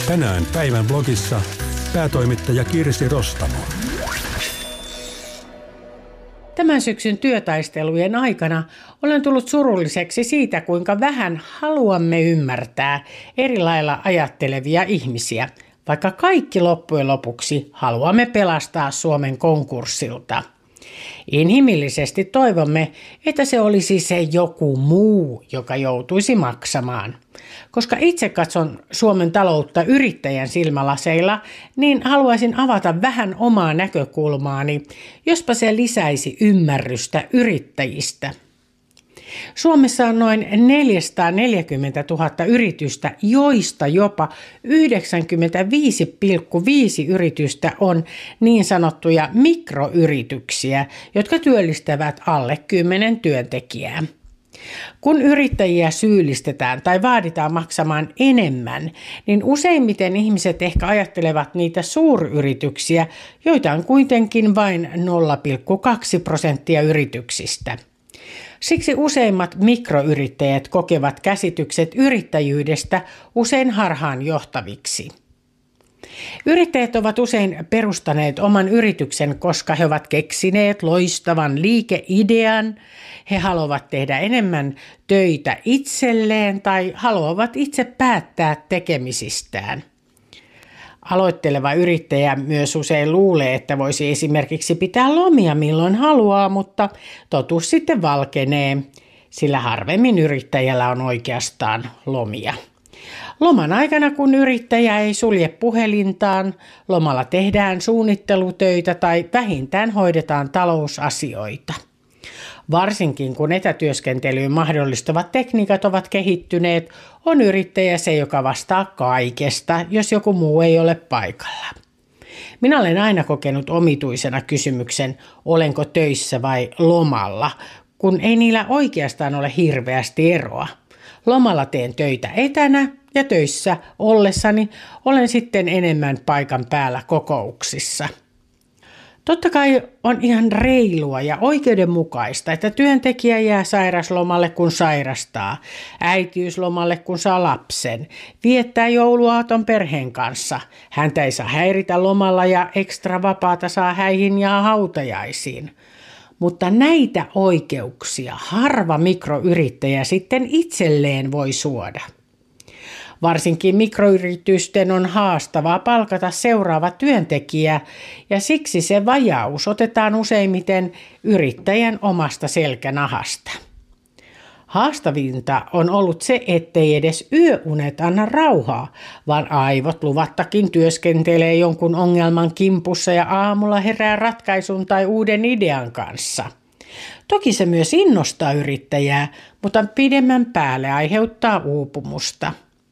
Tänään päivän blogissa päätoimittaja Kirsi Rostamo. Tämän syksyn työtaistelujen aikana olen tullut surulliseksi siitä, kuinka vähän haluamme ymmärtää eri lailla ajattelevia ihmisiä, vaikka kaikki loppujen lopuksi haluamme pelastaa Suomen konkurssilta. Inhimillisesti toivomme, että se olisi se joku muu, joka joutuisi maksamaan. Koska itse katson Suomen taloutta yrittäjän silmälaseilla, niin haluaisin avata vähän omaa näkökulmaani, jospa se lisäisi ymmärrystä yrittäjistä. Suomessa on noin 440 000 yritystä, joista jopa 95,5 yritystä on niin sanottuja mikroyrityksiä, jotka työllistävät alle 10 työntekijää. Kun yrittäjiä syyllistetään tai vaaditaan maksamaan enemmän, niin useimmiten ihmiset ehkä ajattelevat niitä suuryrityksiä, joita on kuitenkin vain 0,2% yrityksistä. Siksi useimmat mikroyrittäjät kokevat käsitykset yrittäjyydestä usein harhaanjohtaviksi. Yrittäjät ovat usein perustaneet oman yrityksen, koska he ovat keksineet loistavan liikeidean, he haluavat tehdä enemmän töitä itselleen tai haluavat itse päättää tekemisistään. Aloitteleva yrittäjä myös usein luulee, että voisi esimerkiksi pitää lomia milloin haluaa, mutta totuus sitten valkenee, sillä harvemmin yrittäjällä on oikeastaan lomia. Loman aikana, kun yrittäjä ei sulje puhelintaan, lomalla tehdään suunnittelutöitä tai vähintään hoidetaan talousasioita. Varsinkin kun etätyöskentelyyn mahdollistavat tekniikat ovat kehittyneet, on yrittäjä se, joka vastaa kaikesta, jos joku muu ei ole paikalla. Minä olen aina kokenut omituisena kysymyksen, olenko töissä vai lomalla, kun ei niillä oikeastaan ole hirveästi eroa. Lomalla teen töitä etänä ja töissä ollessani olen sitten enemmän paikan päällä kokouksissa. Totta kai on ihan reilua ja oikeudenmukaista, että työntekijä jää sairaslomalle kun sairastaa, äitiyslomalle kun saa lapsen, viettää jouluaaton perheen kanssa. Häntä ei saa häiritä lomalla ja ekstra vapaata saa häihin ja hautajaisiin. Mutta näitä oikeuksia harva mikroyrittäjä sitten itselleen voi suoda. Varsinkin mikroyritysten on haastavaa palkata seuraava työntekijä ja siksi se vajaus otetaan useimmiten yrittäjän omasta selkänahasta. Haastavinta on ollut se, ettei edes yöunet anna rauhaa, vaan aivot luvattakin työskentelee jonkun ongelman kimpussa ja aamulla herää ratkaisun tai uuden idean kanssa. Toki se myös innostaa yrittäjää, mutta pidemmän päälle aiheuttaa uupumusta.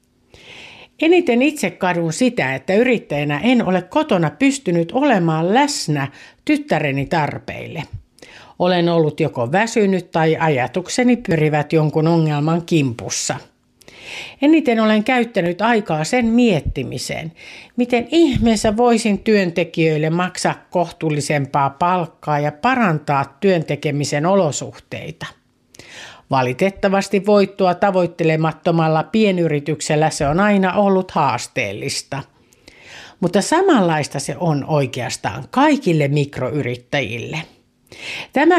Eniten itse kadun sitä, että yrittäjänä en ole kotona pystynyt olemaan läsnä tyttäreni tarpeille. Olen ollut joko väsynyt tai ajatukseni pyrivät jonkun ongelman kimpussa. Eniten olen käyttänyt aikaa sen miettimiseen, miten ihmeessä voisin työntekijöille maksaa kohtuullisempaa palkkaa ja parantaa työntekemisen olosuhteita. Valitettavasti voittoa tavoittelemattomalla pienyrityksellä se on aina ollut haasteellista. Mutta samanlaista se on oikeastaan kaikille mikroyrittäjille. Tämä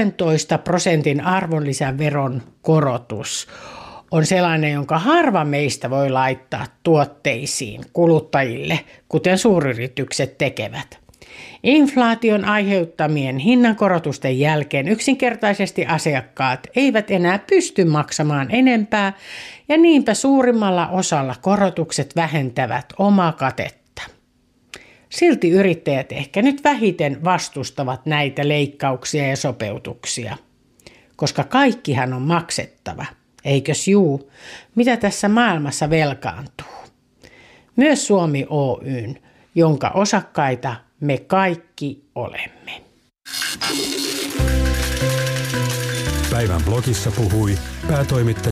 1,5% arvonlisäveron korotus on sellainen, jonka harva meistä voi laittaa tuotteisiin kuluttajille, kuten suuryritykset tekevät. Inflaation aiheuttamien hinnankorotusten jälkeen yksinkertaisesti asiakkaat eivät enää pysty maksamaan enempää ja niinpä suurimmalla osalla korotukset vähentävät omaa katetta. Silti yrittäjät ehkä nyt vähiten vastustavat näitä leikkauksia ja sopeutuksia, koska kaikkihan on maksettava, eikös juu, mitä tässä maailmassa velkaantuu. Myös Suomi Oyn, jonka osakkaita me kaikki olemme. Päivän blogissa puhui päätoimittaja